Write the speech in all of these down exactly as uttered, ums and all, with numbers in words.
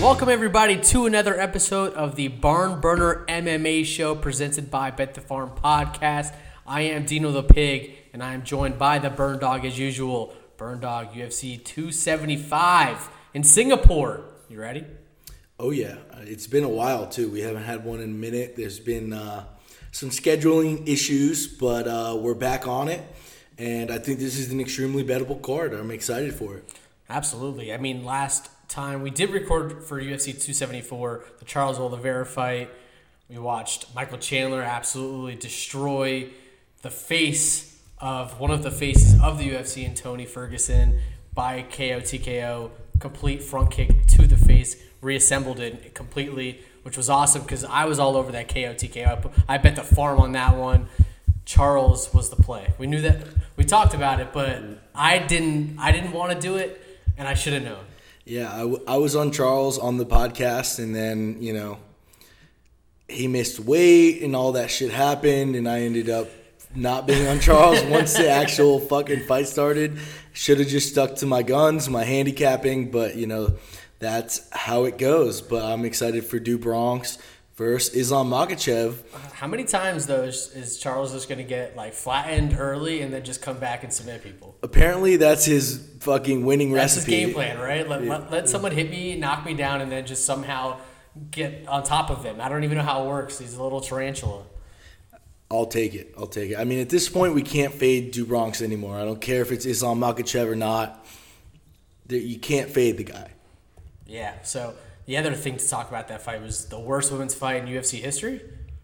Welcome, everybody, to another episode of the Barn Burner M M A Show presented by Bet the Farm Podcast. I am Dino the Pig, and I am joined by the Burn Dog as usual. Burn Dog U F C two seventy-five in Singapore. You ready? Oh, yeah. It's been a while, too. We haven't had one in a minute. There's been uh, some scheduling issues, but uh, we're back on it. And I think this is an extremely bettable card. I'm excited for it. Absolutely. I mean, last time we did record for U F C two seventy-four, the Charles Oliveira fight. We watched Michael Chandler absolutely destroy the face of one of the faces of the U F C, and Tony Ferguson, by K O T K O, complete front kick to the face, reassembled it completely, which was awesome because I was all over that K O T K O. I bet the farm on that one. Charles was the play. We knew that. We talked about it, but I didn't. I didn't want to do it, and I should have known. Yeah, I, w- I was on Charles on the podcast, and then, you know, he missed weight and all that shit happened, and I ended up not being on Charles once the actual fucking fight started. Should have just stuck to my guns, my handicapping, but, you know, that's how it goes. But I'm excited for Do Bronx versus Islam Makhachev. How many times, though, is, is Charles just going to get, like, flattened early and then just come back and submit people? Apparently, that's his fucking winning that's recipe. That's his game plan, right? Let, yeah. let, let someone hit me, knock me down, and then just somehow get on top of them. I don't even know how it works. He's a little tarantula. I'll take it. I'll take it. I mean, at this point, we can't fade Do Bronx anymore. I don't care if it's Islam Makhachev or not. You can't fade the guy. Yeah, so the other thing to talk about that fight was the worst women's fight in U F C history.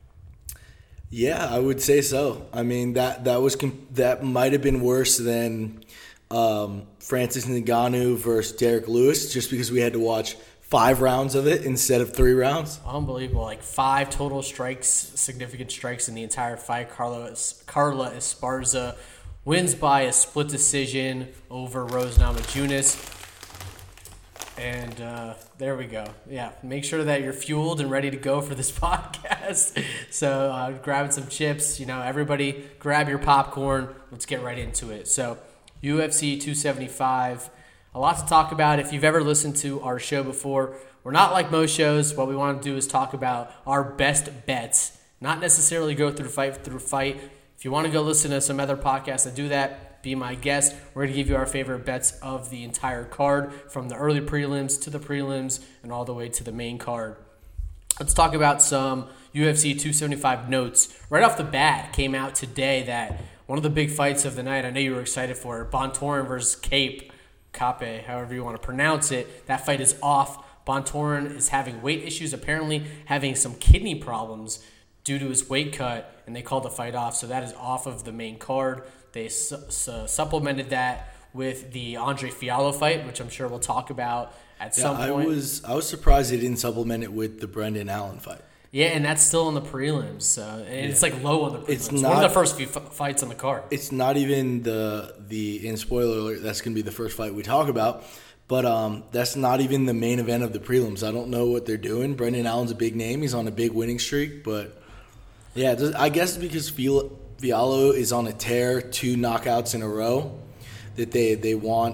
Yeah, I would say so. I mean, that that was that might have been worse than um, Francis Ngannou versus Derek Lewis, just because we had to watch five rounds of it instead of three rounds. Unbelievable. Like five total strikes, significant strikes in the entire fight. Carla, Carla Esparza wins by a split decision over Rose Namajunas. And uh, there we go. Yeah, make sure that you're fueled and ready to go for this podcast. So uh, grabbing some chips. You know, everybody grab your popcorn. Let's get right into it. So U F C two seventy-five. A lot to talk about. If you've ever listened to our show before, we're not like most shows. What we want to do is talk about our best bets, not necessarily go through fight through fight. If you want to go listen to some other podcasts that do that, be my guest. We're going to give you our favorite bets of the entire card, from the early prelims to the prelims and all the way to the main card. Let's talk about some U F C two seventy-five notes. Right off the bat, came out today that one of the big fights of the night, I know you were excited for it, Bontorin versus Cape. Cape, however you want to pronounce it. That fight is off. Bontorin is having weight issues, apparently having some kidney problems due to his weight cut, and they called the fight off. So that is off of the main card. They su- su- supplemented that with the Andre Fiallo fight, which I'm sure we'll talk about at yeah, some point. I was I was surprised they didn't supplement it with the Brendan Allen fight. Yeah, and that's still in the prelims. So, and yeah. It's like low on the prelims. It's not, one of the first few f- fights on the card. It's not even the, the in spoiler alert, that's going to be the first fight we talk about. But um, that's not even the main event of the prelims. I don't know what they're doing. Brendan Allen's a big name. He's on a big winning streak. But, yeah, I guess because Fiallo is on a tear, two knockouts in a row, that they, they want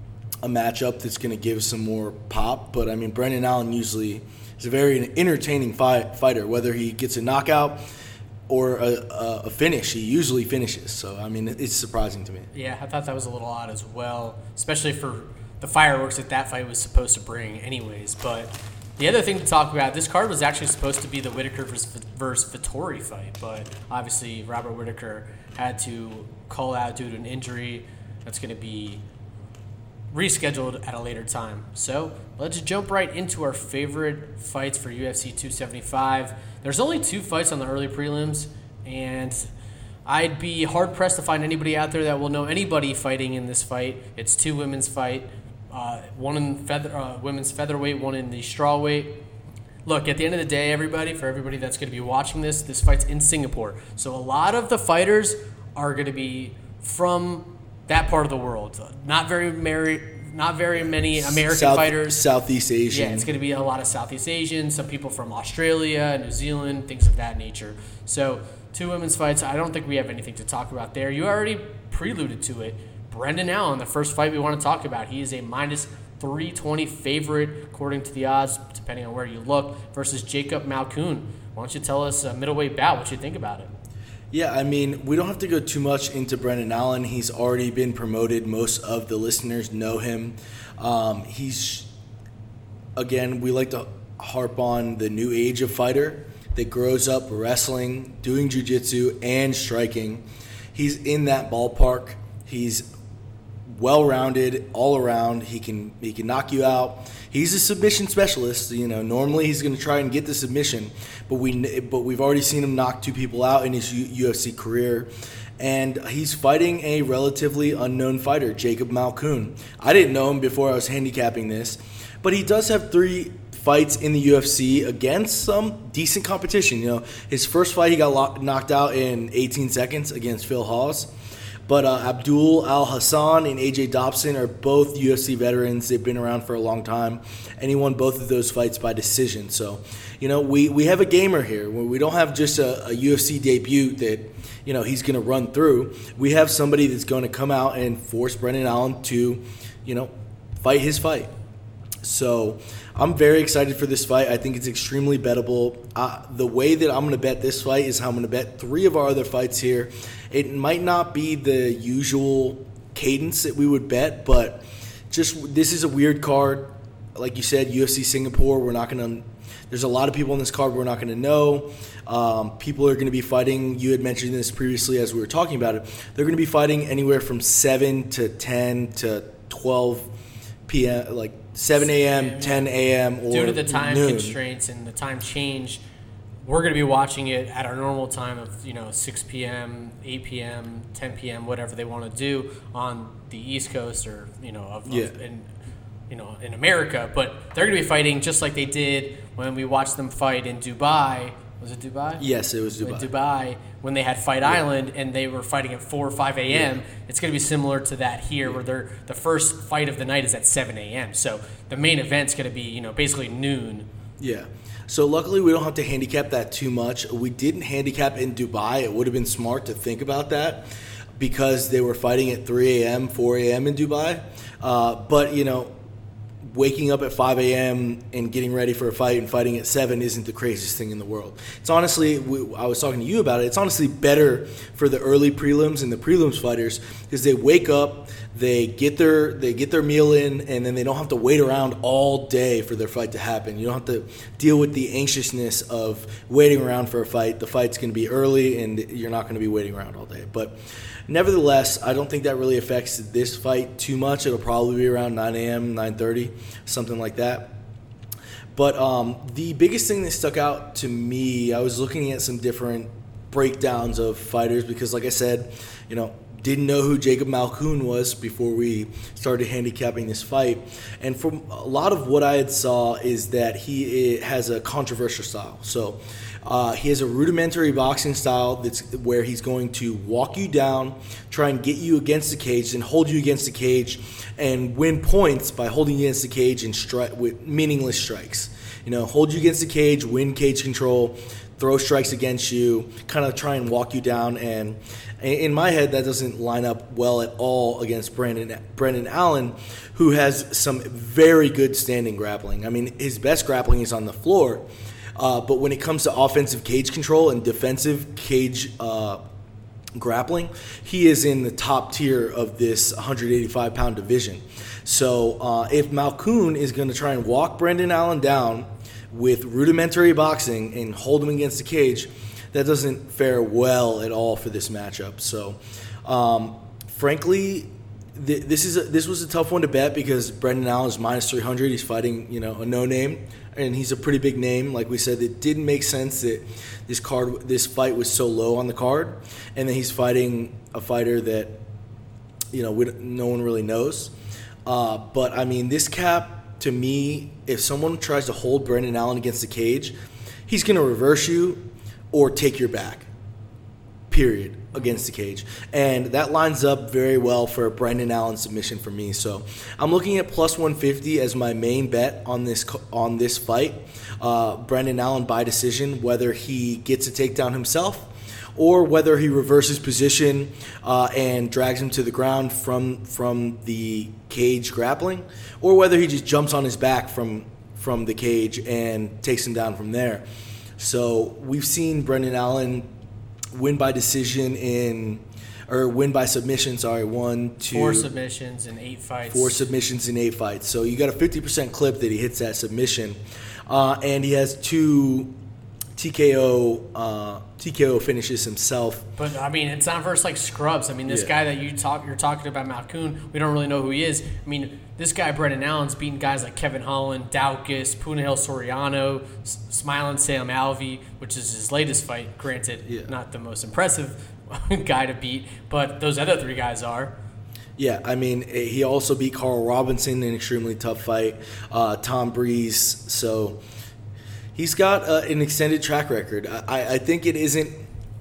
a matchup that's going to give some more pop. But, I mean, Brendan Allen usually – he's a very entertaining fight, fighter. Whether he gets a knockout or a, a, a finish, he usually finishes. So, I mean, it's surprising to me. Yeah, I thought that was a little odd as well, especially for the fireworks that that fight was supposed to bring anyways. But the other thing to talk about, this card was actually supposed to be the Whittaker versus, versus Vettori fight, but obviously Robert Whittaker had to call out due to an injury. That's going to be rescheduled at a later time. So let's jump right into our favorite fights for U F C two seventy-five. There's only two fights on the early prelims, and I'd be hard-pressed to find anybody out there that will know anybody fighting in this fight. It's two women's fight, uh, one in feather, uh, women's featherweight, one in the strawweight. Look, at the end of the day, everybody, for everybody that's going to be watching this, this fight's in Singapore. So a lot of the fighters are going to be from that part of the world. Not very many, not very many American South, fighters. Southeast Asian. Yeah, it's going to be a lot of Southeast Asian, some people from Australia, New Zealand, things of that nature. So two women's fights, I don't think we have anything to talk about there. You already preluded to it. Brendan Allen, the first fight we want to talk about, he is a minus three twenty favorite, according to the odds, depending on where you look, versus Jacob Malkoun. Why don't you tell us a middleweight bout, what you think about it? Yeah, I mean, we don't have to go too much into Brendan Allen. He's already been promoted. Most of the listeners know him. Um, he's, again, we like to harp on the new age of fighter that grows up wrestling, doing jiu-jitsu, and striking. He's in that ballpark. He's well-rounded all around. He can he can knock you out. He's a submission specialist. You know, normally he's going to try and get the submission, but we but we've already seen him knock two people out in his U F C career, and he's fighting a relatively unknown fighter, Jacob Malkoun. I didn't know him before I was handicapping this, but he does have three fights in the U F C against some decent competition. You know, his first fight he got locked, knocked out in eighteen seconds against Phil Hawes. But uh, Abdul Al Hassan and A J Dobson are both U F C veterans. They've been around for a long time, and he won both of those fights by decision. So, you know, we, we have a gamer here. We don't have just a, a U F C debut that, you know, he's going to run through. We have somebody that's going to come out and force Brendan Allen to, you know, fight his fight. So I'm very excited for this fight. I think it's extremely bettable. Uh, the way that I'm going to bet this fight is how I'm going to bet three of our other fights here. It might not be the usual cadence that we would bet, but just this is a weird card. Like you said, U F C Singapore, we're not going to – there's a lot of people in this card we're not going to know. Um, people are going to be fighting – you had mentioned this previously as we were talking about it. They're going to be fighting anywhere from seven to ten to twelve p.m., like seven a.m., ten a.m., or due to the time noon. constraints and the time change, we're going to be watching it at our normal time of, you know, six p.m., eight p.m., ten p.m., whatever they want to do on the East Coast or, you know, of, yeah. of in, you know, in America. But they're going to be fighting just like they did when we watched them fight in Dubai. Was it Dubai? Yes, it was Dubai. In Dubai, when they had Fight yeah. Island and they were fighting at four or five a.m., yeah. it's going to be similar to that here, where they're, the first fight of the night is at seven a.m. So the main event's going to be, you know, basically noon. Yeah. So luckily we don't have to handicap that too much. We didn't handicap in Dubai. It would have been smart to think about that because they were fighting at three a.m., four a.m. in Dubai. Uh, but, you know, waking up at five a.m. and getting ready for a fight and fighting at seven isn't the craziest thing in the world. It's honestly, we, I was talking to you about it, it's honestly better for the early prelims and the prelims fighters because they wake up, they get their they get their meal in, and then they don't have to wait around all day for their fight to happen. You don't have to deal with the anxiousness of waiting around for a fight. The fight's going to be early, and you're not going to be waiting around all day. But nevertheless, I don't think that really affects this fight too much. It'll probably be around nine a.m., nine thirty, something like that. But um, the biggest thing that stuck out to me, I was looking at some different breakdowns of fighters because, like I said, you know, didn't know who Jacob Malkoun was before we started handicapping this fight. And from a lot of what I had saw is that he has a controversial style. So uh, he has a rudimentary boxing style that's where he's going to walk you down, try and get you against the cage, and hold you against the cage and win points by holding you against the cage and stri- with meaningless strikes. You know, hold you against the cage, win cage control, throw strikes against you, kind of try and walk you down. And in my head, that doesn't line up well at all against Brendan, Brendan Allen, who has some very good standing grappling. I mean, his best grappling is on the floor, uh, but when it comes to offensive cage control and defensive cage uh, grappling, he is in the top tier of this one hundred eighty-five pound division. So uh, if Malkoun is going to try and walk Brendan Allen down with rudimentary boxing and hold him against the cage, that doesn't fare well at all for this matchup. So, um, frankly, th- this is a, this was a tough one to bet because Brendan Allen is minus three hundred. He's fighting, you know, a no name, and he's a pretty big name. Like we said, it didn't make sense that this card, this fight was so low on the card, and then he's fighting a fighter that, you know, we, no one really knows. Uh, but I mean, this cap, to me, if someone tries to hold Brendan Allen against the cage, he's going to reverse you or take your back, period, against the cage. And that lines up very well for a Brendan Allen submission for me. So I'm looking at plus one fifty as my main bet on this on this fight. Uh, Brendan Allen by decision, whether he gets a takedown himself or whether he reverses position uh, and drags him to the ground from from the cage grappling, or whether he just jumps on his back from from the cage and takes him down from there. So we've seen Brendan Allen win by decision in, or win by submission, sorry, one, two. Four submissions in eight fights. Four submissions in eight fights. So you got a fifty percent clip that he hits that submission. Uh, and he has two T K O uh, T K O finishes himself. But I mean, it's not versus like scrubs. I mean, this Yeah. guy that you talk, you're talking about, Malkoun, we don't really know who he is. I mean, this guy Brendan Allen's beaten guys like Kevin Holland, Daukus, Punahele Soriano, S- Smiling Sam Alvey, which is his latest fight. Granted, Yeah. not the most impressive guy to beat, but those other three guys are. Yeah, I mean, he also beat Carl Robinson in an extremely tough fight, uh, Tom Breeze. So he's got uh, an extended track record. I, I think it isn't,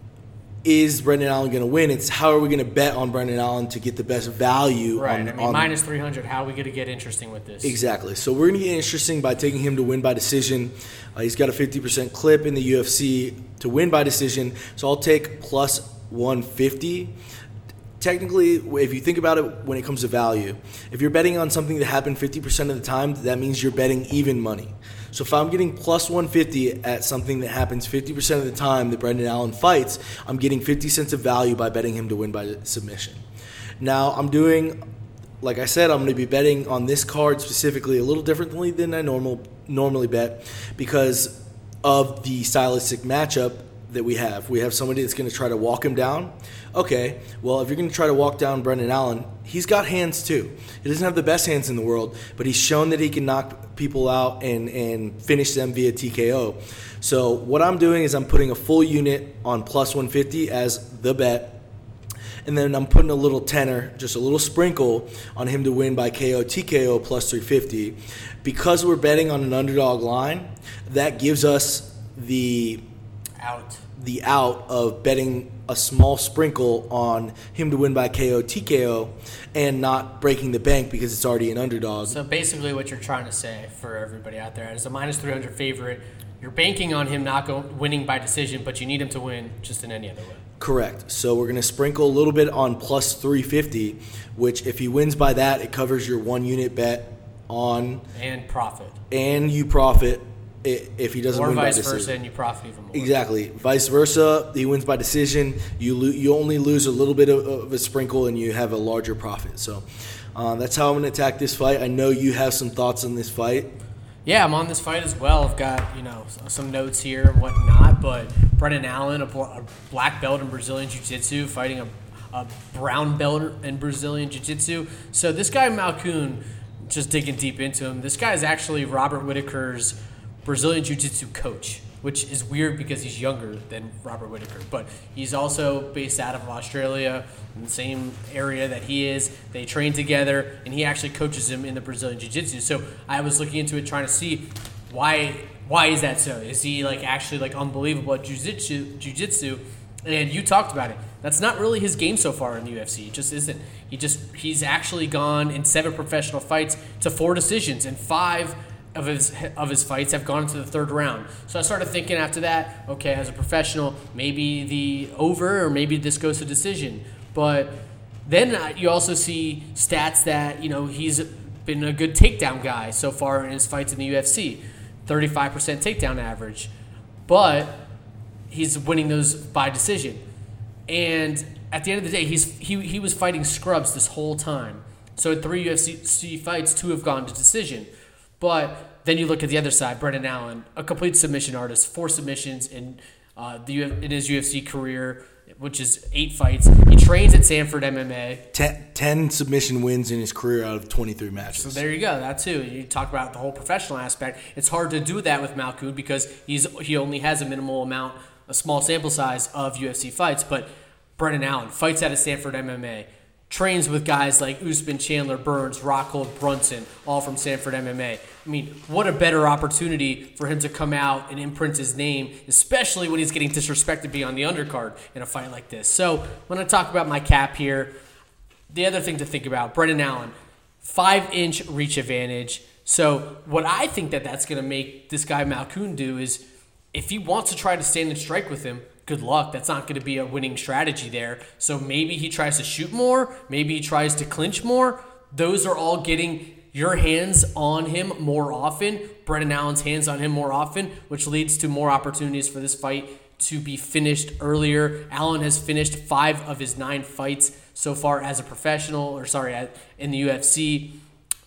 is Brendan Allen going to win? It's how are we going to bet on Brendan Allen to get the best value Right. on, I mean, on minus three hundred, how are we going to get interesting with this? Exactly. So we're going to get interesting by taking him to win by decision. Uh, he's got a fifty percent clip in the U F C to win by decision. So I'll take plus one fifty. Technically, if you think about it when it comes to value, if you're betting on something that happened fifty percent of the time, that means you're betting even money. So if I'm getting plus one fifty at something that happens fifty percent of the time that Brendan Allen fights, I'm getting fifty cents of value by betting him to win by submission. Now, I'm doing, like I said, I'm going to be betting on this card specifically a little differently than I normal normally bet because of the stylistic matchup that we have. We have somebody that's going to try to walk him down. Okay, well, if you're going to try to walk down Brendan Allen, he's got hands too. He doesn't have the best hands in the world, but he's shown that he can knock people out and, and finish them via T K O. So what I'm doing is I'm putting a full unit on plus one fifty as the bet, and then I'm putting a little tenner, just a little sprinkle, on him to win by K O, T K O plus three fifty. Because we're betting on an underdog line, that gives us the Out. the out of betting a small sprinkle on him to win by K O, T K O, and not breaking the bank because it's already an underdog. So basically what you're trying to say for everybody out there is a minus three hundred favorite. You're banking on him not go, winning by decision, but you need him to win just in any other way. Correct. So we're going to sprinkle a little bit on plus three fifty, which if he wins by that, it covers your one unit bet on, And profit. and you profit i- if he doesn't Or win by vice decision. versa, and you profit even more. Exactly. Vice versa, he wins by decision. You lo- you only lose a little bit of, of a sprinkle, and you have a larger profit. So uh, that's how I'm going to attack this fight. I know you have some thoughts on this fight. Yeah, I'm on this fight as well. I've got, you know, some notes here and whatnot, but Brendan Allen, a, bl- a black belt in Brazilian Jiu-Jitsu, fighting a, a brown belt in Brazilian Jiu-Jitsu. So this guy, Malkoun, just digging deep into him, this guy is actually Robert Whittaker's Brazilian Jiu-Jitsu coach, which is weird because he's younger than Robert Whittaker. But he's also based out of Australia, in the same area that he is. They train together, and he actually coaches him in the Brazilian Jiu-Jitsu. So I was looking into it, trying to see why why is that so? Is he like actually like unbelievable at Jiu-Jitsu? Jiu-Jitsu? And you talked about it. That's not really his game so far in the U F C. It just isn't. He just he's actually gone in seven professional fights to four decisions, and five of his of his fights have gone into the third round. So I started thinking after that, okay, as a professional, maybe the over or maybe this goes to decision. But then you also see stats that, you know, he's been a good takedown guy so far in his fights in the U F C, thirty-five percent takedown average. But he's winning those by decision. And at the end of the day, he's he he was fighting scrubs this whole time. So in three U F C fights, two have gone to decision. But then you look at the other side, Brendan Allen, a complete submission artist, four submissions in uh, the in his U F C career, which is eight fights. He trains at Sanford M M A. Ten, ten submission wins in his career out of twenty-three matches. So there you go, that too. You talk about the whole professional aspect. It's hard to do that with Malkoun because he's he only has a minimal amount, a small sample size of U F C fights. But Brendan Allen fights out of Sanford M M A. Trains with guys like Usman, Chandler, Burns, Rockhold, Brunson, all from Sanford M M A. I mean, what a better opportunity for him to come out and imprint his name, especially when he's getting disrespected beyond the undercard in a fight like this. So when I talk about my cap here, the other thing to think about, Brendan Allen, five-inch reach advantage. So what I think that that's going to make this guy Malkoun do is if he wants to try to stand and strike with him, good luck. That's not going to be a winning strategy there. So maybe he tries to shoot more. Maybe he tries to clinch more. Those are all getting your hands on him more often, Brendan Allen's hands on him more often, which leads to more opportunities for this fight to be finished earlier. Allen has finished five of his nine fights so far as a professional, or sorry, in the U F C.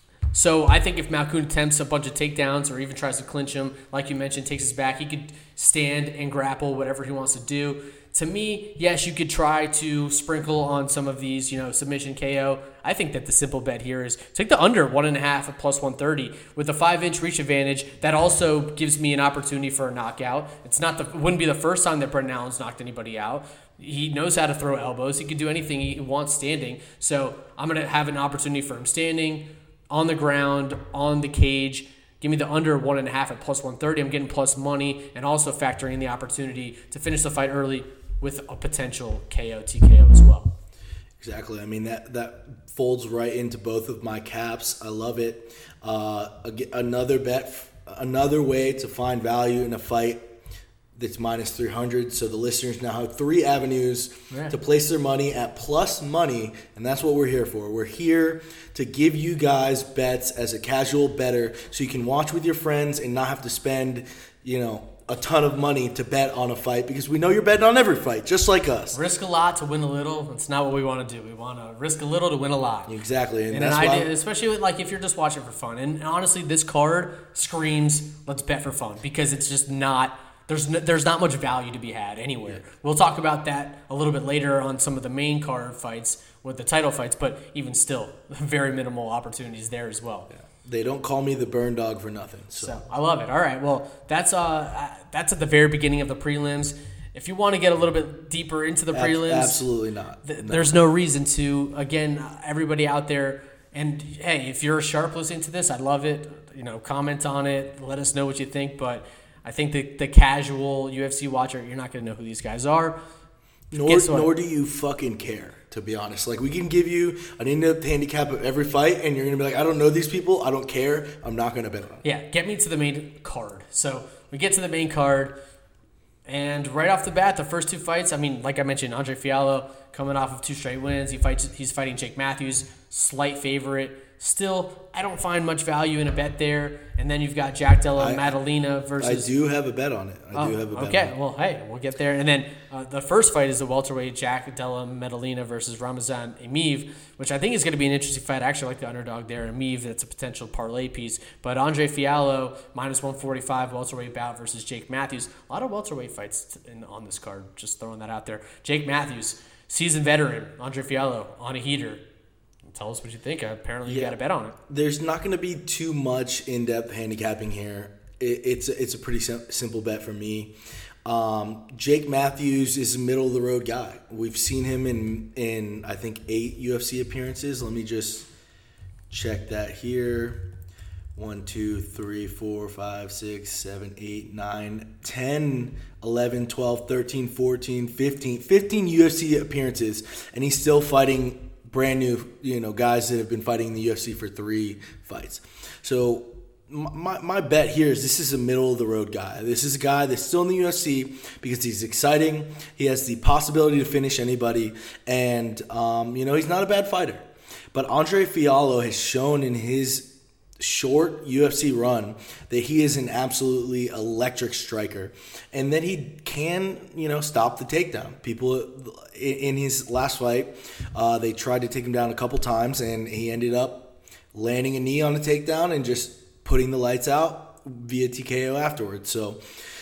So I think if Malkoun attempts a bunch of takedowns or even tries to clinch him, like you mentioned, takes his back, he could stand and grapple, whatever he wants to do. To me, yes, you could try to sprinkle on some of these, you know, submission K O. I think that the simple bet here is take the under one and a half at plus one thirty with a five-inch reach advantage. That also gives me an opportunity for a knockout. It's not the wouldn't be the first time that Brendan Allen's knocked anybody out. He knows how to throw elbows. He can do anything he wants standing. So I'm going to have an opportunity for him standing, on the ground, on the cage. Give me the under one and a half at plus one thirty. I'm getting plus money and also factoring in the opportunity to finish the fight early with a potential K O, T K O as well. Exactly. I mean, that, that folds right into both of my caps. I love it. Uh, another bet, another way to find value in a fight that's minus three hundred. So the listeners now have three avenues yeah. to place their money at plus money, and that's what we're here for. We're here to give you guys bets as a casual bettor so you can watch with your friends and not have to spend, you know, a ton of money to bet on a fight, because we know you're betting on every fight, just like us. Risk a lot to win a little. That's not what we want to do. We want to risk a little to win a lot. Exactly. And, and that's an idea, why especially with, like, if you're just watching for fun. And honestly, this card screams, let's bet for fun, because it's just not – there's no, there's not much value to be had anywhere. Yeah. We'll talk about that a little bit later on some of the main card fights with the title fights, but even still, very minimal opportunities there as well. Yeah. They don't call me the burn dog for nothing. So. so I love it. All right, well, that's uh that's at the very beginning of the prelims. If you want to get a little bit deeper into the prelims, absolutely not. Th- no. There's no reason to. Again, everybody out there, and hey, if you're sharp listening to this, I love it. You know, comment on it. Let us know what you think. But I think the the casual U F C watcher, you're not going to know who these guys are. Nor nor do you fucking care, to be honest. Like, we can give you an in-depth handicap of every fight, and you're going to be like, I don't know these people. I don't care. I'm not going to bet on them. Yeah, get me to the main card. So we get to the main card, and right off the bat, the first two fights, I mean, like I mentioned, Andre Fiallo coming off of two straight wins. He fights. He's fighting Jake Matthews, slight favorite. Still, I don't find much value in a bet there. And then you've got Jack Della Maddalena versus... I do have a bet on it. I oh, do have a bet okay. on it. Well, hey, we'll get there. And then uh, the first fight is the welterweight Jack Della Maddalena versus Ramazan Emeev, which I think is going to be an interesting fight. I actually like the underdog there. Emeev, that's a potential parlay piece. But Andre Fiallo, minus one forty-five, welterweight bout versus Jake Matthews. A lot of welterweight fights in, on this card, just throwing that out there. Jake Matthews, seasoned veteran. Andre Fiallo, on a heater. Tell us what you think. Apparently, you yeah. got a bet on it. There's not going to be too much in-depth handicapping here. It, it's a, it's a pretty sim- simple bet for me. Um, Jake Matthews is a middle-of-the-road guy. We've seen him in, in, I think, eight U F C appearances. Let me just check that here. One, two, three, four, five, six, seven, eight, nine, ten, eleven, twelve, thirteen, fourteen, fifteen. fifteen U F C appearances, and he's still fighting brand new, you know, guys that have been fighting in the U F C for three fights. So my my bet here is this is a middle-of-the-road guy. This is a guy that's still in the U F C because he's exciting. He has the possibility to finish anybody, and, um, you know, he's not a bad fighter. But Andre Fiallo has shown in his short U F C run that he is an absolutely electric striker, and that he can, you know, stop the takedown. People in his last fight, uh, they tried to take him down a couple times, and he ended up landing a knee on a takedown and just putting the lights out via T K O afterwards. So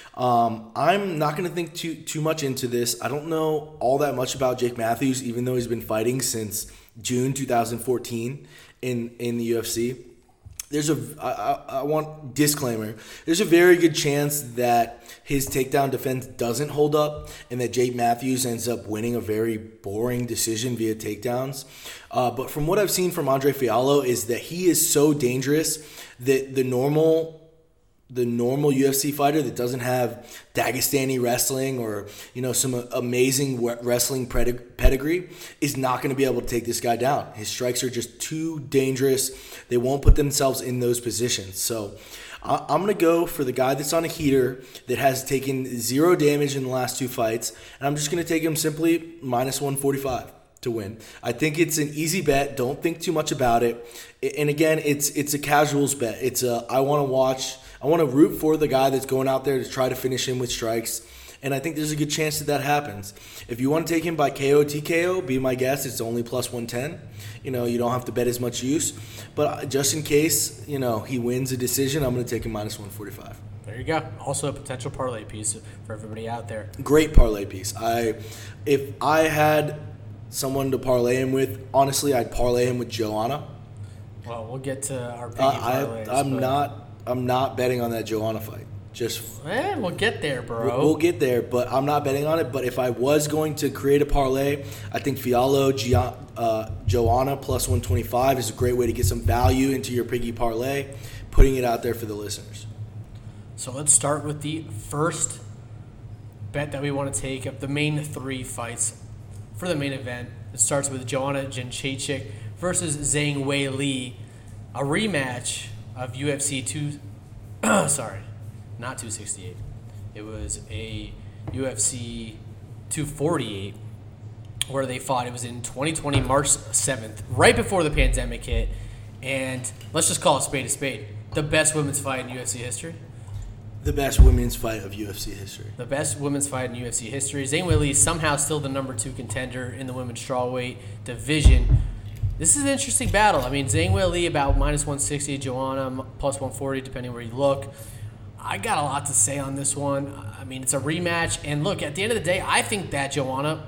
um, I'm not going to think too too much into this. I don't know all that much about Jake Matthews, even though he's been fighting since June twenty fourteen in in the U F C. There's a, I, I want disclaimer, there's a very good chance that his takedown defense doesn't hold up and that Jake Matthews ends up winning a very boring decision via takedowns. Uh, but from what I've seen from Andre Fiallo is that he is so dangerous that the normal the normal U F C fighter that doesn't have Dagestani wrestling or, you know, some amazing wrestling pedigree is not going to be able to take this guy down. His strikes are just too dangerous. They won't put themselves in those positions. So I'm going to go for the guy that's on a heater that has taken zero damage in the last two fights, and I'm just going to take him simply minus one forty-five to win. I think it's an easy bet. Don't think too much about it. And again, it's it's a casuals bet. It's a I want to watch, I want to root for the guy that's going out there to try to finish him with strikes. And I think there's a good chance that that happens. If you want to take him by K O, T K O, be my guest. It's only plus one ten. You know, you don't have to bet as much use. But just in case, you know, he wins a decision, I'm going to take him minus one forty-five. There you go. Also a potential parlay piece for everybody out there. Great parlay piece. I, if I had someone to parlay him with, honestly, I'd parlay him with Joanna. Well, we'll get to our biggie uh, parlays. I, I'm but... not. I'm not betting on that Joanna fight. Just eh, we'll get there, bro. We'll, we'll get there, but I'm not betting on it. But if I was going to create a parlay, I think Fialho Gia, uh, Joanna plus one twenty-five is a great way to get some value into your piggy parlay, putting it out there for the listeners. So let's start with the first bet that we want to take of the main three fights for the main event. It starts with Joanna Jędrzejczyk versus Zhang Weili, a rematch of U F C two. sorry. Not two sixty-eight. It was a U F C two forty-eight where they fought. It was in twenty twenty, March seventh, right before the pandemic hit. And let's just call it spade a spade. The best women's fight in U F C history. The best women's fight of U F C history. The best women's fight in U F C history. Zhang Weili is somehow still the number two contender in the women's strawweight division. This is an interesting battle. I mean, Zhang Weili about minus one sixty, Joanna plus one forty, depending where you look. I got a lot to say on this one. I mean, it's a rematch, and look, at the end of the day, I think that Joanna,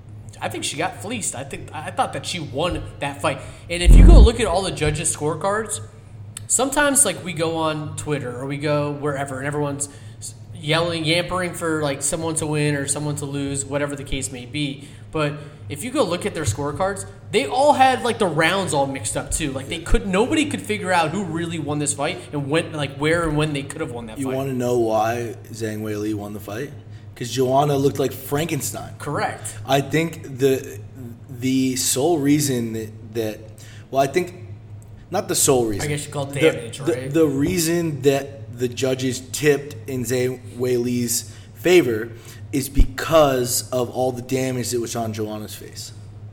I think she got fleeced. I think I thought that she won that fight. And if you go look at all the judges' scorecards, sometimes like we go on Twitter or we go wherever, and everyone's yelling, yampering for like someone to win or someone to lose, whatever the case may be. But if you go look at their scorecards, they all had like the rounds all mixed up too. Like they could, nobody could figure out who really won this fight and when, like where and when they could have won that you fight. You want to know why Zhang Weili won the fight? Because Joanna looked like Frankenstein. Correct. I think the the sole reason that, that well, I think not the sole reason. I guess you call it damage, the, right? The, the reason that the judges tipped in Zhang Weili's favor is because of all the damage that was on Joanna's face.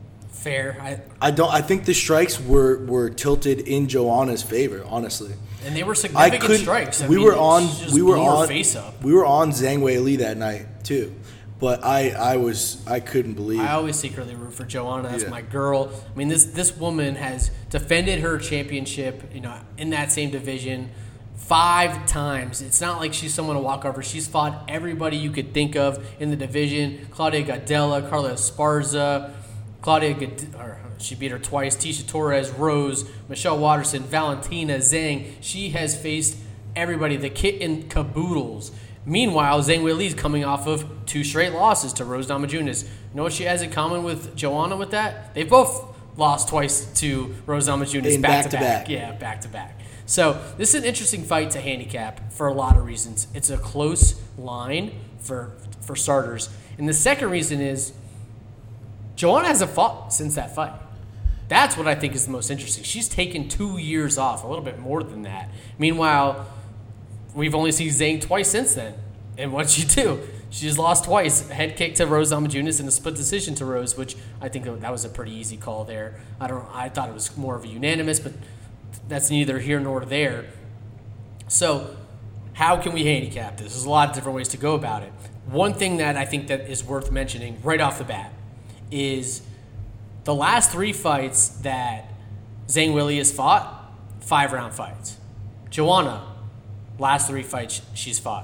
Fair. I, I don't. I think the strikes were, were tilted in Joanna's favor, honestly. And they were significant I could, strikes. I we mean, were on. just We were blew her on. Face up. We were on Zhang Weili that night too, but I, I was. I couldn't believe. I always secretly root for Joanna. That's Yeah. my girl. I mean, this this woman has defended her championship, you know, in that same division five times. It's not like she's someone to walk over. She's fought everybody you could think of in the division. Claudia Gadelha, Carla Esparza, Claudia Gad- or she beat her twice. Tisha Torres, Rose, Michelle Watterson, Valentina, Zhang. She has faced everybody, the kit and caboodles. Meanwhile, Zhang Weili is coming off of two straight losses to Rose Namajunas. You know what she has in common with Joanna with that? They both lost twice to Rose Namajunas back, back to back. back. Yeah, back to back. So this is an interesting fight to handicap for a lot of reasons. It's a close line for for starters. And the second reason is Joanna hasn't fought since that fight. That's what I think is the most interesting. She's taken two years off, a little bit more than that. Meanwhile, we've only seen Zhang twice since then. And what'd she do? She just lost twice. Head kick to Rose Namajunas and a split decision to Rose, which I think that was a pretty easy call there. I don't. I thought it was more of a unanimous, but that's neither here nor there. So how can we handicap this? There's a lot of different ways to go about it. One thing that I think that is worth mentioning right off the bat is the last three fights that Zhang Weili has fought, five-round fights. Joanna, last three fights she's fought.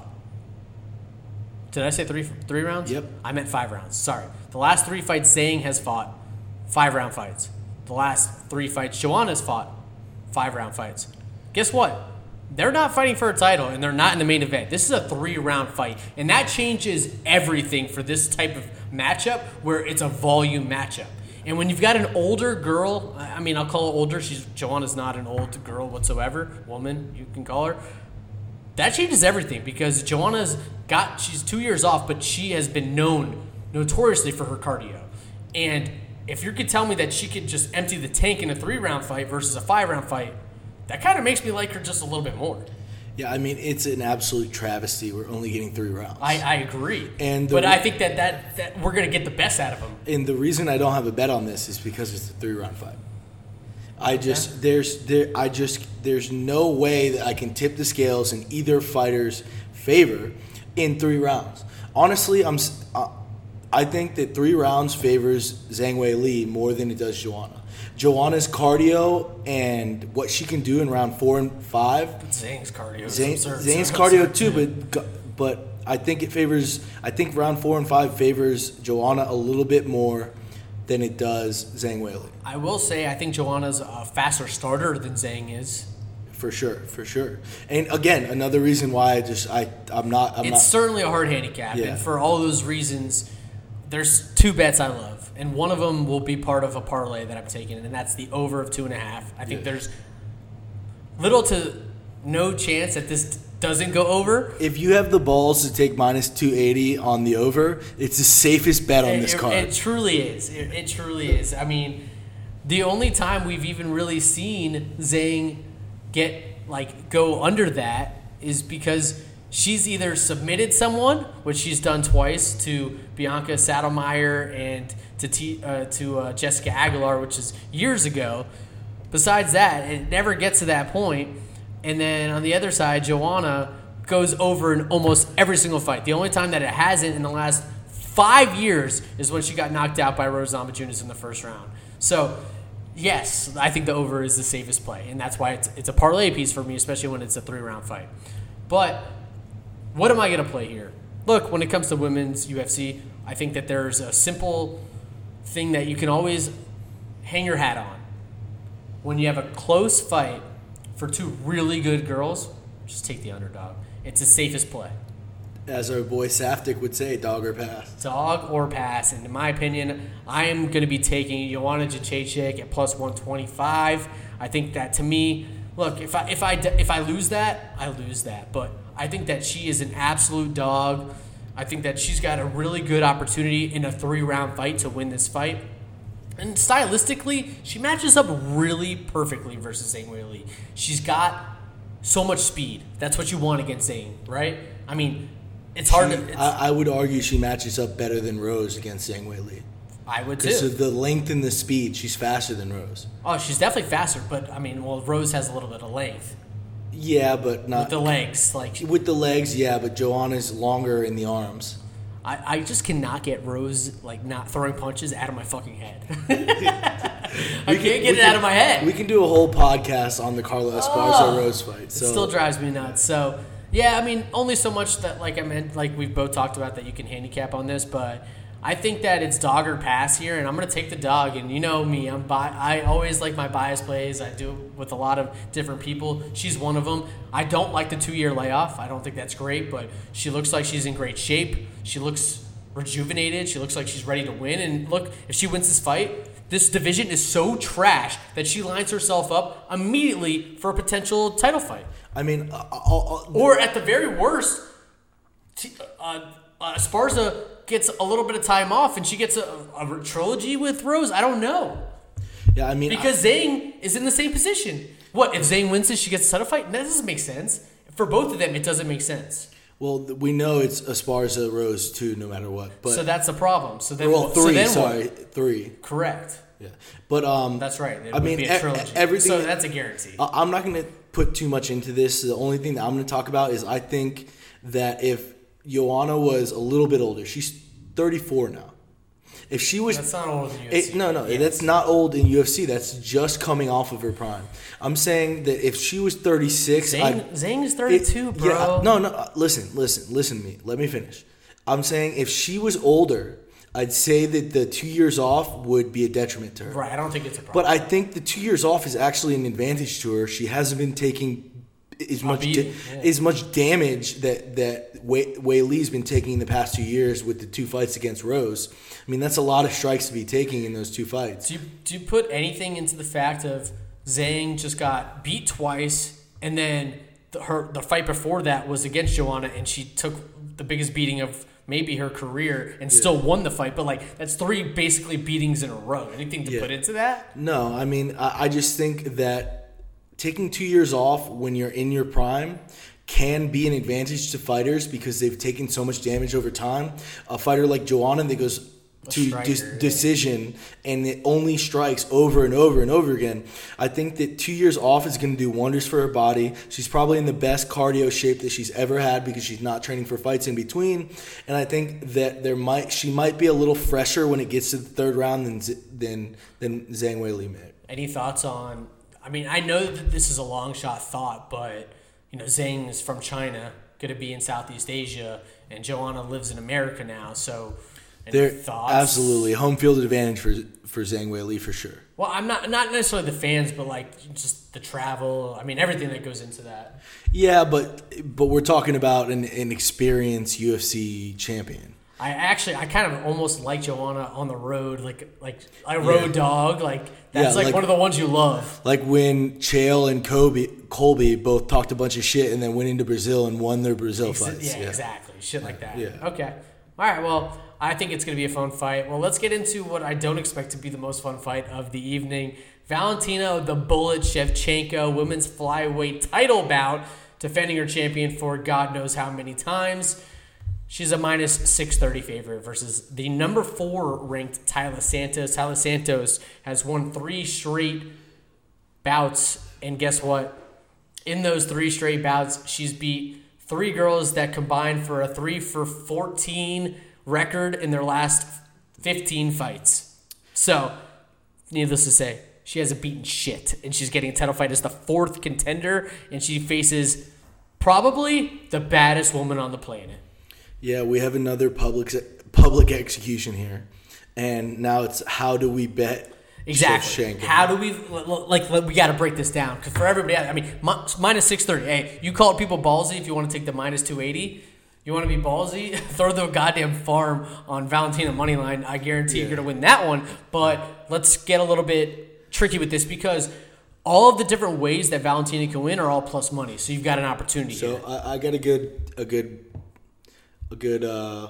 Did I say three three rounds? Yep. I meant five rounds. Sorry. The last three fights Zhang has fought, five-round fights. The last three fights Joanna's fought, five-round fights. Guess what? They're not fighting for a title, and they're not in the main event. This is a three-round fight, and that changes everything for this type of matchup where it's a volume matchup. And when you've got an older girl, I mean, I'll call her older. She's Joanna's not an old girl whatsoever, woman, you can call her. that changes everything because Joanna's got she's two years off, but she has been known notoriously for her cardio. And if you could tell me that she could just empty the tank in a three-round fight versus a five-round fight, that kind of makes me like her just a little bit more. Yeah, I mean, it's an absolute travesty. We're only getting three rounds. I, I agree. And the, but I think that, that, that we're going to get the best out of them. And the reason I don't have a bet on this is because it's a three-round fight. I just okay. there's there I just there's no way that I can tip the scales in either fighter's favor in three rounds. Honestly, I'm uh, I think that three rounds favors Zhang Wei Li more than it does Joanna. Joanna's cardio and what she can do in round four and five. But Zhang's cardio. Zhang, is absurd. Zhang's cardio too, but but I think it favors. I think round four and five favors Joanna a little bit more than it does Zhang Wei Li. I will say I think Joanna's a faster starter than Zhang is. For sure, for sure. And again, another reason why I just I I'm not. I'm it's not, certainly a hard handicap, yeah. and for all those reasons, there's two bets I love, and one of them will be part of a parlay that I'm taking, and that's the over of two and a half. I think yeah. there's little to no chance that this doesn't go over. If you have the balls to take minus two eighty on the over, it's the safest bet on it, this it, card. It truly is. It, it truly is. I mean, the only time we've even really seen Zhang get like go under that is because she's either submitted someone, which she's done twice, to Bianca Saddlemeyer and to T, uh, to uh, Jessica Aguilar, which is years ago. Besides that, it never gets to that point. And then on the other side, Joanna goes over in almost every single fight. The only time that it hasn't in the last five years is when she got knocked out by Rose Namajunas in the first round. So, yes, I think the over is the safest play, and that's why it's it's a parlay piece for me, especially when it's a three-round fight. But what am I going to play here? Look, when it comes to women's U F C, I think that there's a simple thing that you can always hang your hat on. When you have a close fight for two really good girls, just take the underdog. It's the safest play. As our boy Safdie would say, dog or pass. Dog or pass. And in my opinion, I am going to be taking Joanna Jędrzejczyk at plus one twenty-five. I think that to me, look, if I if I if I lose that, I lose that. But I think that she is an absolute dog. I think that she's got a really good opportunity in a three-round fight to win this fight. And stylistically, she matches up really perfectly versus Zhang Wei Li. She's got so much speed. That's what you want against Zhang, right? I mean, it's hard she, to... It's, I, I would argue she matches up better than Rose against Zhang Wei Li. I would too. Because of the length and the speed, she's faster than Rose. Oh, she's definitely faster, but, I mean, well, Rose has a little bit of length. Yeah, but not... With the legs. like With the legs, yeah, but Joanna's longer in the arms. I, I just cannot get Rose, like, not throwing punches out of my fucking head. I can't get it can, out of my head. We can do a whole podcast on the Carla Esparza-Rose oh, fight. So. It still drives me nuts. So, yeah, I mean, only so much that, like I meant, like we've both talked about, that you can handicap on this, but I think that it's dog or pass here, and I'm going to take the dog. And you know me, I'm bi- I always like my bias plays. I do it with a lot of different people. She's one of them. I don't like the two-year layoff. I don't think that's great, but she looks like she's in great shape. She looks rejuvenated. She looks like she's ready to win. And look, if she wins this fight, this division is so trash that she lines herself up immediately for a potential title fight. I mean, uh, uh, uh, or at the very worst, uh, uh, Esparza gets a little bit of time off and she gets a, a trilogy with Rose. I don't know. Yeah, I mean, because I, Zhang is in the same position. What if Zhang wins this? She gets a title fight. That doesn't make sense. For both of them, it doesn't make sense. Well, we know it's Esparza Rose too, no matter what. But so that's the problem. So then, well, three. So then sorry, what? three. Correct. Yeah, but um, that's right. It I would mean, be a trilogy. everything. So that's a guarantee. I'm not going to put too much into this. The only thing that I'm going to talk about is I think that if Joanna was a little bit older, she's thirty-four now. If she was, that's not old in U F C. It, no, no, yes. That's not old in U F C. That's just coming off of her prime. I'm saying that if she was thirty-six, Zhang, Zhang is thirty-two, it, bro. Yeah, no, no. Listen, listen, listen to me. Let me finish. I'm saying if she was older, I'd say that the two years off would be a detriment to her. Right. I don't think it's a problem. But I think the two years off is actually an advantage to her. She hasn't been taking as much da- yeah. as much damage that that Wei, Wei Li's been taking in the past two years with the two fights against Rose. I mean, that's a lot of strikes to be taking in those two fights. Do you, do you put anything into the fact of Zhang just got beat twice and then the, her the fight before that was against Joanna, and she took the biggest beating of maybe her career and yeah. still won the fight. But, like, that's three basically beatings in a row. Anything to yeah. put into that? No, I mean, I, I just think that taking two years off when you're in your prime can be an advantage to fighters because they've taken so much damage over time. A fighter like Joanna that goes to striker, de- yeah. decision and it only strikes over and over and over again. I think that two years off is going to do wonders for her body. She's probably in the best cardio shape that she's ever had because she's not training for fights in between. And I think that there might she might be a little fresher when it gets to the third round than than than Zhang Weili may. Any thoughts on? I mean, I know that this is a long shot thought, but you know, Zhang is from China, going to be in Southeast Asia, and Joanna lives in America now, so. There, absolutely home field advantage for for Zhang Weili for sure. Well, I'm not not necessarily the fans, but like just the travel. I mean, everything that goes into that. Yeah, but but we're talking about an, an experienced U F C champion. I actually I kind of almost like Joanna on the road, like like a road yeah. dog. Like that's yeah, like, like one of the ones you love. Like when Chael and Kobe Colby both talked a bunch of shit and then went into Brazil and won their Brazil Ex- fights. Yeah, yeah, exactly. Shit like that. Yeah. Okay. All right. Well. I think it's going to be a fun fight. Well, let's get into what I don't expect to be the most fun fight of the evening. Valentina the Bullet Shevchenko women's flyweight title bout, defending her champion for God knows how many times. She's a minus six thirty favorite versus the number four ranked Taila Santos. Taila Santos has won three straight bouts, and guess what? In those three straight bouts, she's beat three girls that combined for a three for fourteen record in their last fifteen fights. So, needless to say, she hasn't beaten shit, and she's getting a title fight as the fourth contender, and she faces probably the baddest woman on the planet. Yeah, we have another public public execution here, and now it's how do we bet? Exactly. Shevchenko? How do we like? We got to break this down because for everybody, I mean, minus six thirty. Hey, you called people ballsy if you want to take the minus two eighty. You want to be ballsy? Throw the goddamn farm on Valentina Moneyline. I guarantee yeah. you're going to win that one. But let's get a little bit tricky with this because all of the different ways that Valentina can win are all plus money. So you've got an opportunity so here. So I, I got a good, a good, a good. Uh,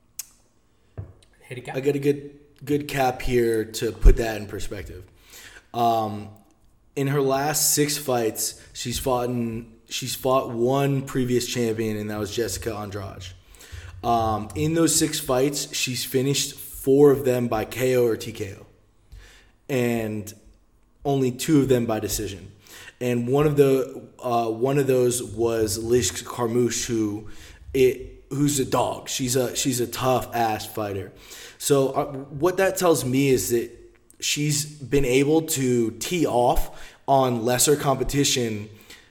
Hit a cap. I got a good, good cap here to put that in perspective. Um, in her last six fights, she's fought in. She's fought one previous champion, and that was Jessica Andrade. Um, in those six fights, she's finished four of them by K O or T K O, and only two of them by decision. And one of the uh, one of those was Liz Carmouche, who it who's a dog. She's a she's a tough ass fighter. So uh, what that tells me is that she's been able to tee off on lesser competition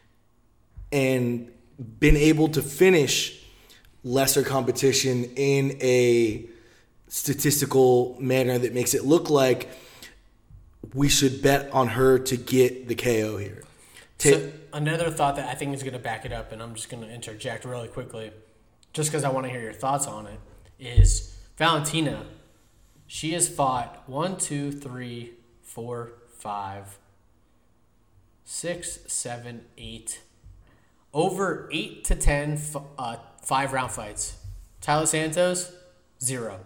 and been able to finish lesser competition in a statistical manner that makes it look like we should bet on her to get the K O here. So another thought that I think is going to back it up, and I'm just going to interject really quickly, just because I want to hear your thoughts on it, is Valentina. She has fought one, two, three, four, five, six, seven, eight, over eight to ten uh, five-round fights. Taila Santos, zero.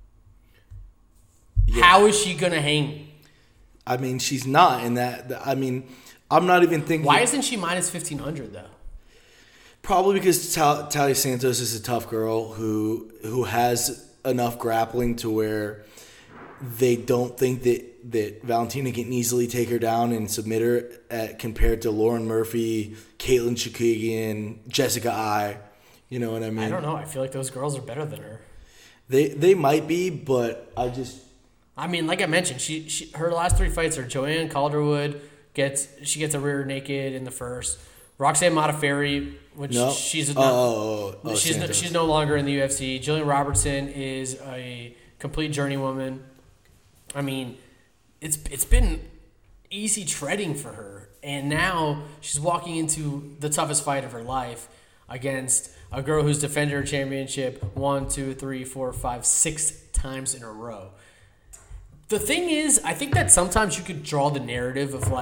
Yeah. How is she going to hang? I mean, she's not in that. I mean, I'm not even thinking. Why isn't she minus fifteen hundred, though? Probably because Tal- Taila Santos is a tough girl who who has enough grappling to where they don't think that, that Valentina can easily take her down and submit her at, compared to Lauren Murphy, Caitlin Chookagian, Jessica Ai. You know what I mean? I don't know. I feel like those girls are better than her. They they might be, but I just... I mean, like I mentioned, she, she her last three fights are Joanne Calderwood, gets she gets a rear naked in the first. Roxanne Modafferi, which no. she's... Oh, oh, oh, she's, no, she's no longer in the U F C. Jillian Robertson is a complete journeywoman. I mean, it's it's been easy treading for her, and now she's walking into the toughest fight of her life against a girl who's defended her championship one, two, three, four, five, six times in a row. The thing is, I think that sometimes you could draw the narrative of like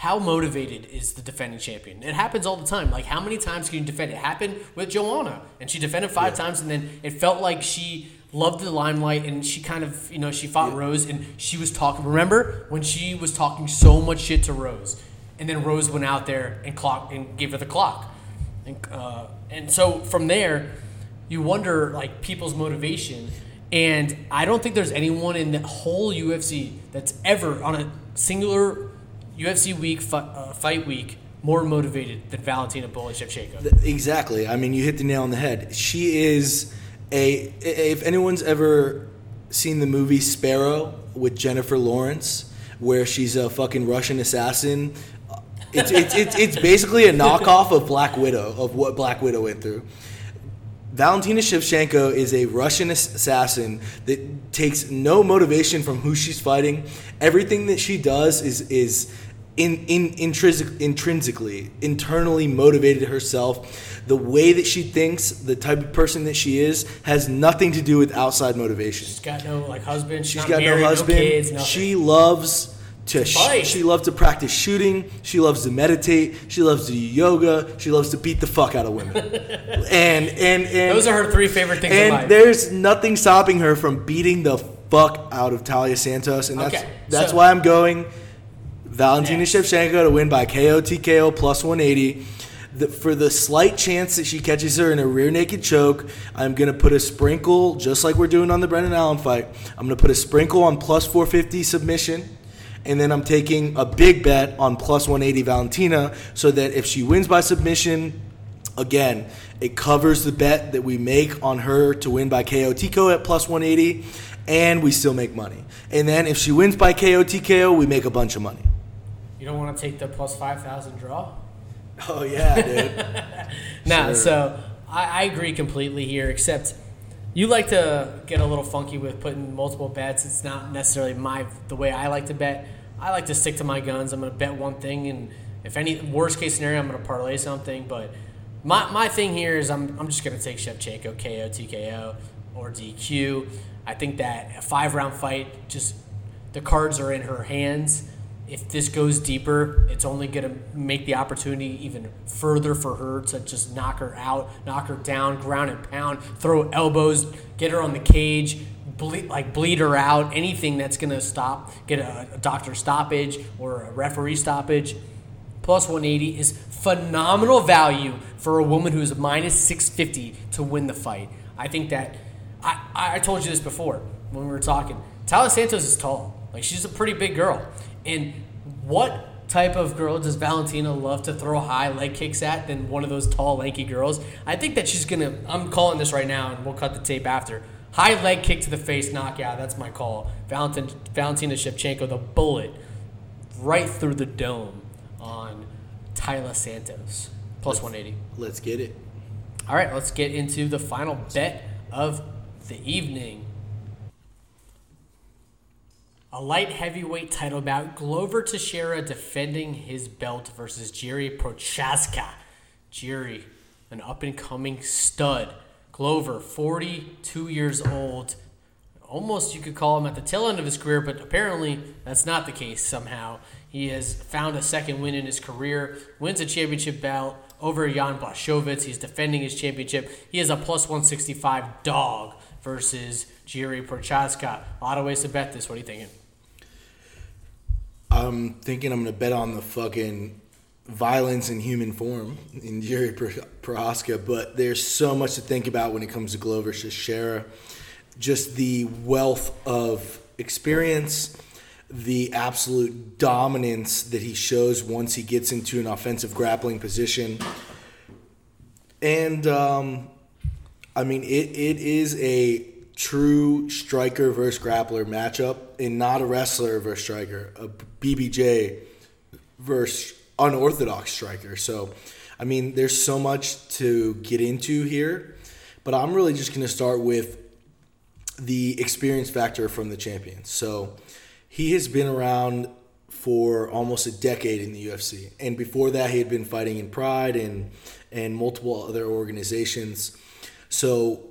how motivated is the defending champion? It happens all the time. Like, how many times can you defend? It happened with Joanna, and she defended five yeah. times, and then it felt like she loved the limelight, and she kind of, you know, she fought yeah. Rose, and she was talking. Remember when she was talking so much shit to Rose, and then Rose went out there and clock and gave her the clock, and uh, and so from there, you wonder like people's motivation. And I don't think there's anyone in the whole U F C that's ever on a singular U F C week, uh, fight week, more motivated than Valentina Bullet Shevchenko. Exactly. I mean, you hit the nail on the head. She is a. If anyone's ever seen the movie Sparrow with Jennifer Lawrence, where she's a fucking Russian assassin, it's it's it's, it's basically a knockoff of Black Widow, of what Black Widow went through. Valentina Shevchenko is a Russian assassin that takes no motivation from who she's fighting. Everything that she does is is in, in intrinsic, intrinsically, internally motivated herself. The way that she thinks, the type of person that she is, has nothing to do with outside motivation. She's got no like husband. She's She's not got married, no husband. No kids, nothing. She loves to sh- she loves to practice shooting. She loves to meditate. She loves to do yoga. She loves to beat the fuck out of women. and, and and those are her three favorite things and in life. There's nothing stopping her from beating the fuck out of Talia Santos, and that's okay, that's so, why I'm going Valentina next. Shevchenko to win by K O T K O plus one eighty. The, for the slight chance that she catches her in a rear naked choke, I'm going to put a sprinkle, just like we're doing on the Brendan Allen fight. I'm going to put a sprinkle on plus four fifty submission. And then I'm taking a big bet on plus one eighty Valentina, so that if she wins by submission, again, it covers the bet that we make on her to win by K O T K O at plus one eighty, and we still make money. And then if she wins by K O T K O, we make a bunch of money. You don't want to take the plus five thousand draw? Oh, yeah, dude. nah, sure. so I, I agree completely here, except you like to get a little funky with putting multiple bets. It's not necessarily my the way I like to bet. I like to stick to my guns. I'm going to bet one thing, and if any worst case scenario, I'm going to parlay something. But my my thing here is I'm I'm just going to take Shevchenko K O T K O or D Q. I think that a five round fight, just the cards are in her hands. If this goes deeper, it's only going to make the opportunity even further for her to just knock her out, knock her down, ground and pound, throw elbows, get her on the cage, bleed, like bleed her out, anything that's going to stop, get a, a doctor stoppage or a referee stoppage. Plus one eighty is phenomenal value for a woman who's minus six fifty to win the fight. I think that, I, I told you this before when we were talking, Talia Santos is tall. Like, she's a pretty big girl. And what type of girl does Valentina love to throw high leg kicks at than one of those tall, lanky girls? I think that she's going to, I'm calling this right now, and we'll cut the tape after. High leg kick to the face knockout, that's my call. Valentin, Valentina Shevchenko, the bullet, right through the dome on Taila Santos, plus let's, one eighty. Let's get it. All right, let's get into the final bet of the evening. A light heavyweight title bout, Glover Teixeira defending his belt versus Jiri Prochazka. Jiri, an up-and-coming stud. Glover, forty-two years old. Almost you could call him at the tail end of his career, but apparently that's not the case somehow. He has found a second win in his career, wins a championship bout over Jan Blachowicz. He's defending his championship. He is a plus one sixty-five dog versus Jiri Prochazka. A lot of ways to bet this. What are you thinking? I'm thinking I'm going to bet on the fucking violence in human form in Jiri Prochazka, but there's so much to think about when it comes to Glover Teixeira. Just the wealth of experience, the absolute dominance that he shows once he gets into an offensive grappling position. And, um, I mean, it, it is a true striker versus grappler matchup, and not a wrestler versus striker, a B B J versus unorthodox striker. So, I mean, there's so much to get into here, but I'm really just going to start with the experience factor from the champion. So, he has been around for almost a decade in the U F C, and before that, he had been fighting in Pride and and multiple other organizations. So,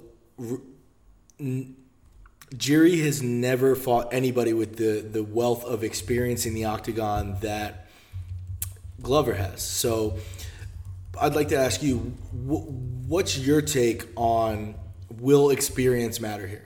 Jiri has never fought anybody with the, the wealth of experience in the octagon that Glover has. So I'd like to ask you, what's your take on will experience matter here?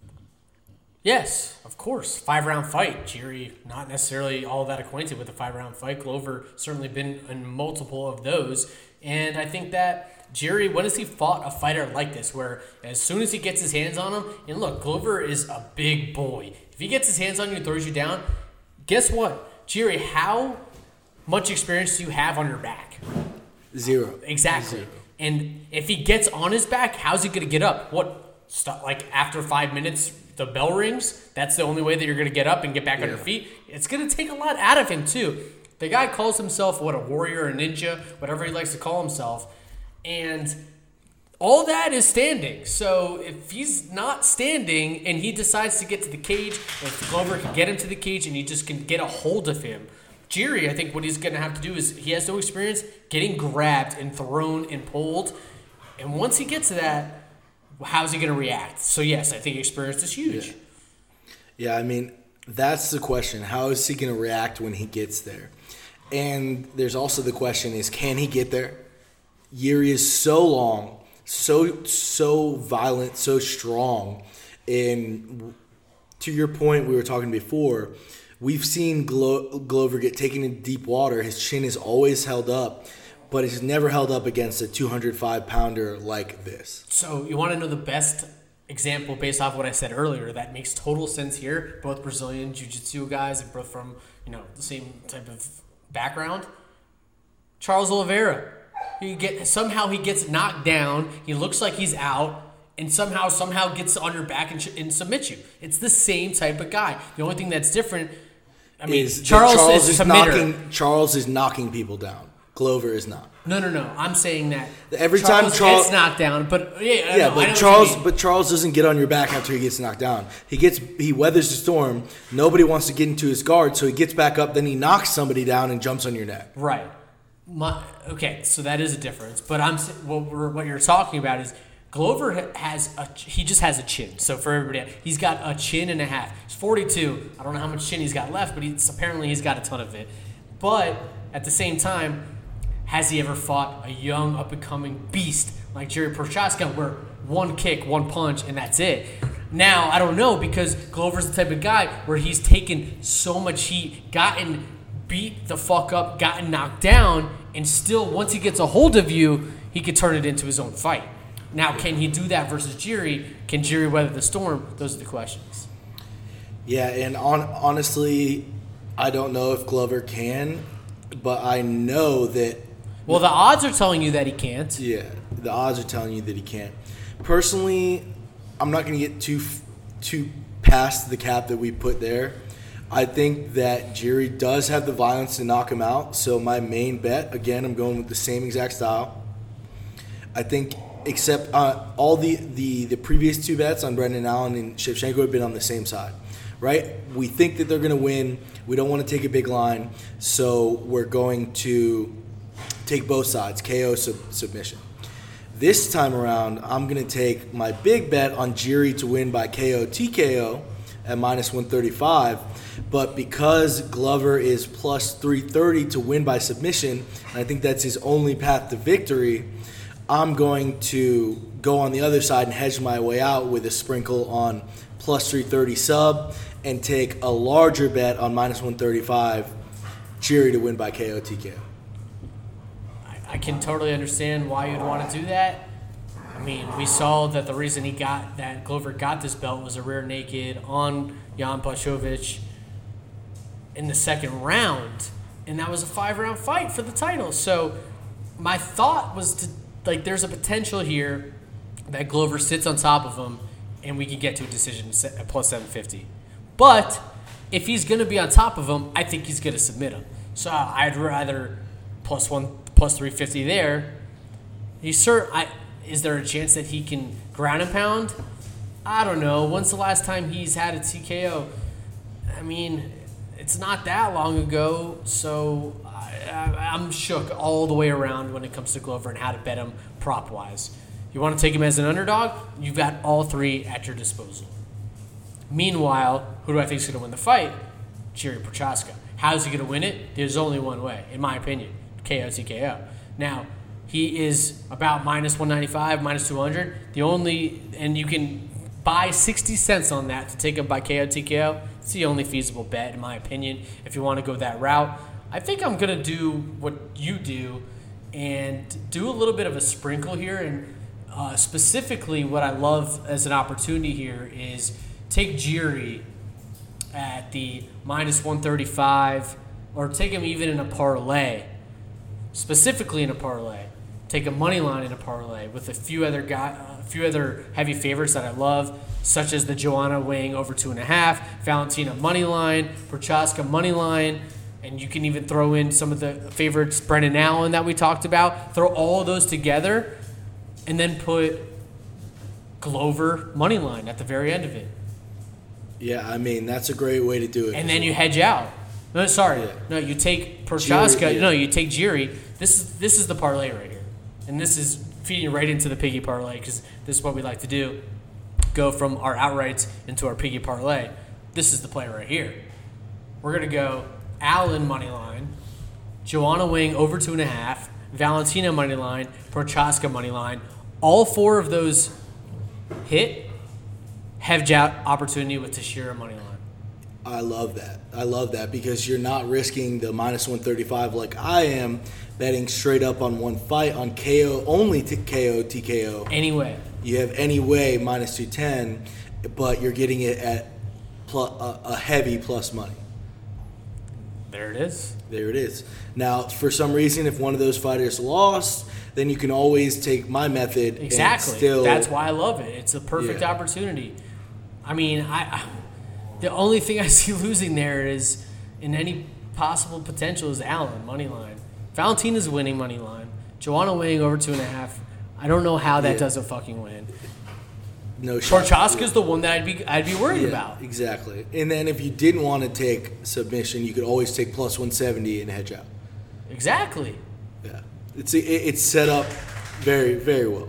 Yes, of course. Five-round fight. Jiri, not necessarily all that acquainted with a five-round fight. Glover certainly been in multiple of those. And I think that Jiri, when has he fought a fighter like this, where as soon as he gets his hands on him, and look, Glover is a big boy. If he gets his hands on you and throws you down, guess what? Jiri, how much experience do you have on your back? Zero. Exactly. Zero. And if he gets on his back, how's he going to get up? What, st- like after five minutes, the bell rings? That's the only way that you're going to get up and get back yeah. on your feet? It's going to take a lot out of him, too. The guy calls himself, what, a warrior, a ninja, whatever he likes to call himself. And all that is standing. So if he's not standing and he decides to get to the cage, if Glover can get him to the cage and he just can get a hold of him, Jiri, I think what he's going to have to do is he has no experience getting grabbed and thrown and pulled. And once he gets to that, how's he going to react? So, yes, I think experience is huge. Yeah. yeah, I mean, that's the question. How is he going to react when he gets there? And there's also the question is, can he get there? Jiri is so long, so so violent, so strong. And to your point, we were talking before, we've seen Glo- Glover get taken in deep water. His chin is always held up, but it's never held up against a two hundred five pounder like this. So you want to know the best example based off what I said earlier that makes total sense here? Both Brazilian jiu-jitsu guys and both from, you know, the same type of background. Charles Oliveira. He get somehow he gets knocked down. He looks like he's out, and somehow somehow gets on your back and, and submits you. It's the same type of guy. The only thing that's different, I mean, is Charles, Charles is, is a submitter. knocking. Charles is knocking people down. Glover is not. No, no, no. I'm saying that every Charles time Charles gets knocked down, but yeah, I yeah, know, I but know Charles, but Charles doesn't get on your back after he gets knocked down. He gets he weathers the storm. Nobody wants to get into his guard, so he gets back up. Then he knocks somebody down and jumps on your neck. Right. My, okay, so that is a difference. But I'm what we're, what you're talking about is Glover has a he just has a chin. So for everybody, he's got a chin and a half. He's forty-two. I don't know how much chin he's got left, but he's apparently he's got a ton of it. But at the same time, has he ever fought a young up and coming beast like Jiri Prochazka, where one kick, one punch, and that's it? Now I don't know, because Glover's the type of guy where he's taken so much heat, gotten beat the fuck up, gotten knocked down, and still, once he gets a hold of you, he could turn it into his own fight. Now, can he do that versus Jiri? Can Jiri weather the storm? Those are the questions. Yeah, and on, honestly, I don't know if Glover can, but I know that... Well, the odds are telling you that he can't. Yeah, the odds are telling you that he can't. Personally, I'm not going to get too too past the cap that we put there. I think that Jiri does have the violence to knock him out. So my main bet, again, I'm going with the same exact style. I think, except uh, all the, the, the previous two bets on Brendan Allen and Shevchenko have been on the same side, right? We think that they're going to win. We don't want to take a big line, so we're going to take both sides, K O sub- submission. This time around, I'm going to take my big bet on Jiri to win by K O T K O at minus one thirty-five. But because Glover is plus three thirty to win by submission, and I think that's his only path to victory, I'm going to go on the other side and hedge my way out with a sprinkle on plus three thirty sub and take a larger bet on minus one thirty-five, Jiri to win by K O T K O. I can totally understand why you'd want to do that. I mean, we saw that the reason he got that Glover got this belt was a rear naked on Jan Blachowicz in the second round, and that was a five-round fight for the title. So my thought was to, like, there's a potential here that Glover sits on top of him and we can get to a decision at plus seven fifty. But if he's going to be on top of him, I think he's going to submit him. So I'd rather plus one, plus three fifty there. He's sure. I is there a chance that he can ground and pound? I don't know. When's the last time he's had a T K O? I mean, it's not that long ago. So I, I, I'm shook all the way around when it comes to Glover and how to bet him prop wise. You want to take him as an underdog? You've got all three at your disposal. Meanwhile, who do I think is going to win the fight? Jiri Prochazka. How's he going to win it? There's only one way, in my opinion. K O T K O. Now, he is about minus one ninety-five, minus two hundred. The only, and you can buy sixty cents on that to take him by K O T K O. It's the only feasible bet, in my opinion, if you want to go that route. I think I'm going to do what you do and do a little bit of a sprinkle here. And uh, specifically, what I love as an opportunity here is take Jiri at the minus one thirty-five, or take him even in a parlay, specifically in a parlay. Take a money line in a parlay with a few other guy, a few other heavy favorites that I love, such as the Joanna weighing over two and a half, Valentina money line, Prochaska money line, and you can even throw in some of the favorites, Brendan Allen that we talked about. Throw all of those together, and then put Glover money line at the very end of it. Yeah, I mean, that's a great way to do it. And then well. you hedge out. No, sorry. Yeah. No, you take Prochaska. Jiri, yeah. No, you take Jiri. This is this is the parlay right here. And this is feeding you right into the piggy parlay, because this is what we like to do. Go from our outrights into our piggy parlay. This is the play right here. We're going to go Allen money line, Joanna Wing over two and a half, Valentina money line, Prochaska money line. All four of those hit. Hedge out opportunity with Teixeira money line. I love that. I love that because you're not risking the minus one thirty-five like I am, betting straight up on one fight on K O, only to K O, T K O. Anyway. You have any way minus two ten, but you're getting it at plus, uh, a heavy plus money. There it is. There it is. Now, for some reason, if one of those fighters lost, then you can always take my method. Exactly. And still, that's why I love it. It's a perfect yeah. opportunity. I mean, I, I the only thing I see losing there is, in any possible potential, is Allen money line. Valentina's winning money line. Joanna weighing over two and a half. I don't know how that yeah. doesn't fucking win. No shot. Prochaska's yeah. the one that I'd be I'd be worried yeah, about. Exactly. And then if you didn't want to take submission, you could always take plus one seventy and hedge out. Exactly. Yeah. It's it's set up very very well.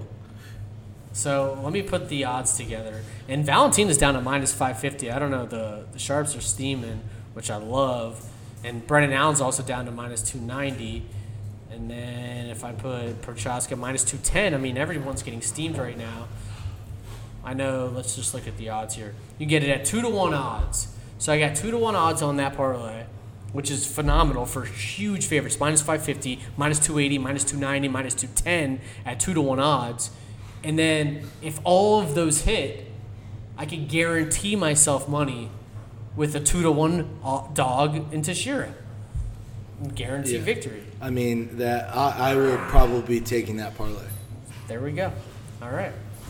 So let me put the odds together. And Valentina's down to minus five fifty. I don't know. The, the sharps are steaming, which I love. And Brendan Allen's also down to minus two ninety. And then if I put Prochaska minus two ten, I mean, everyone's getting steamed right now. I know. Let's just look at the odds here. You get it at two to one odds. So I got two to one odds on that parlay, which is phenomenal for huge favorites. Minus five fifty, minus two eighty, minus two ninety, minus two ten at two to one odds. And then if all of those hit, I can guarantee myself money with a two to one dog in Teixeira. Guarantee yeah. victory. I mean, that I, I will probably be taking that parlay. There we go. All right.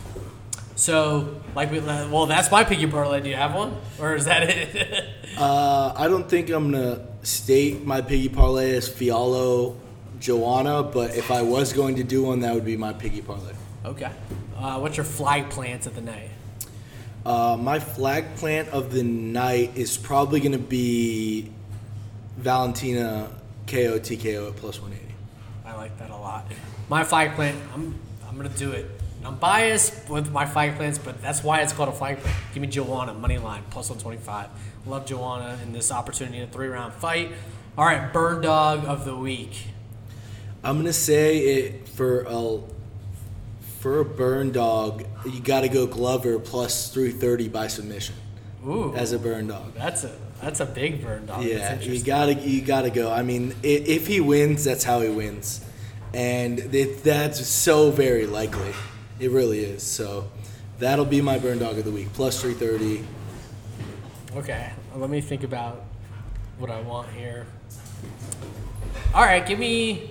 So, like we, well, that's my piggy parlay. Do you have one, or is that it? uh, I don't think I'm gonna state my piggy parlay as Fialo Joanna, but if I was going to do one, that would be my piggy parlay. Okay. Uh, what's your flag plant of the night? Uh, my flag plant of the night is probably going to be Valentina K O T K O at plus one eighty. I like that a lot. My flag plant, I'm I'm going to do it. I'm biased with my flag plants, but that's why it's called a flag plant. Give me Joanna, money line, plus one twenty-five. Love Joanna in this opportunity in a three-round fight. All right, burn dog of the week. I'm going to say it for a... For a burn dog, you got to go Glover plus three thirty by submission. Ooh, as a burn dog. That's a that's a big burn dog. Yeah, you gotta you gotta go. I mean, if, if he wins, that's how he wins, and it, that's so very likely. It really is. So that'll be my burn dog of the week. Plus three thirty. Okay, let me think about what I want here. All right, give me.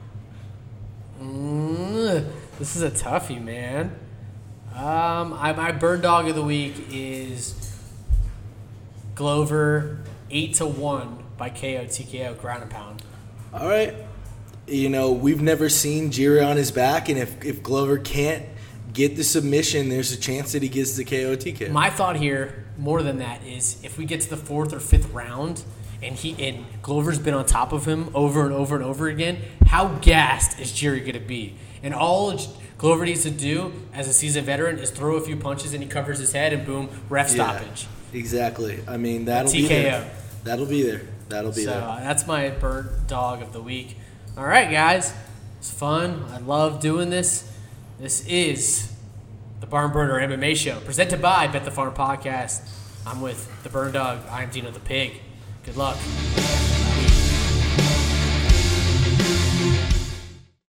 Mm, This is a toughie, man. Um, I, my burn dog of the week is Glover eight to one by K O T K O ground and pound. All right. You know, we've never seen Jiri on his back, and if, if Glover can't get the submission, there's a chance that he gets the K O T K O. My thought here, more than that, is if we get to the fourth or fifth round and he and Glover's been on top of him over and over and over again, how gassed is Jiri going to be? And all Glover needs to do as a seasoned veteran is throw a few punches and he covers his head and boom, ref stoppage. Yeah, exactly. I mean, that'll T K O. be there. That'll be there. That'll be so, there. So uh, that's my burnt dog of the week. All right, guys. It's fun. I love doing this. This is the Barn Burner M M A Show, presented by Bet the Farm Podcast. I'm with the Burn Dog. I am Dino the Pig. Good luck.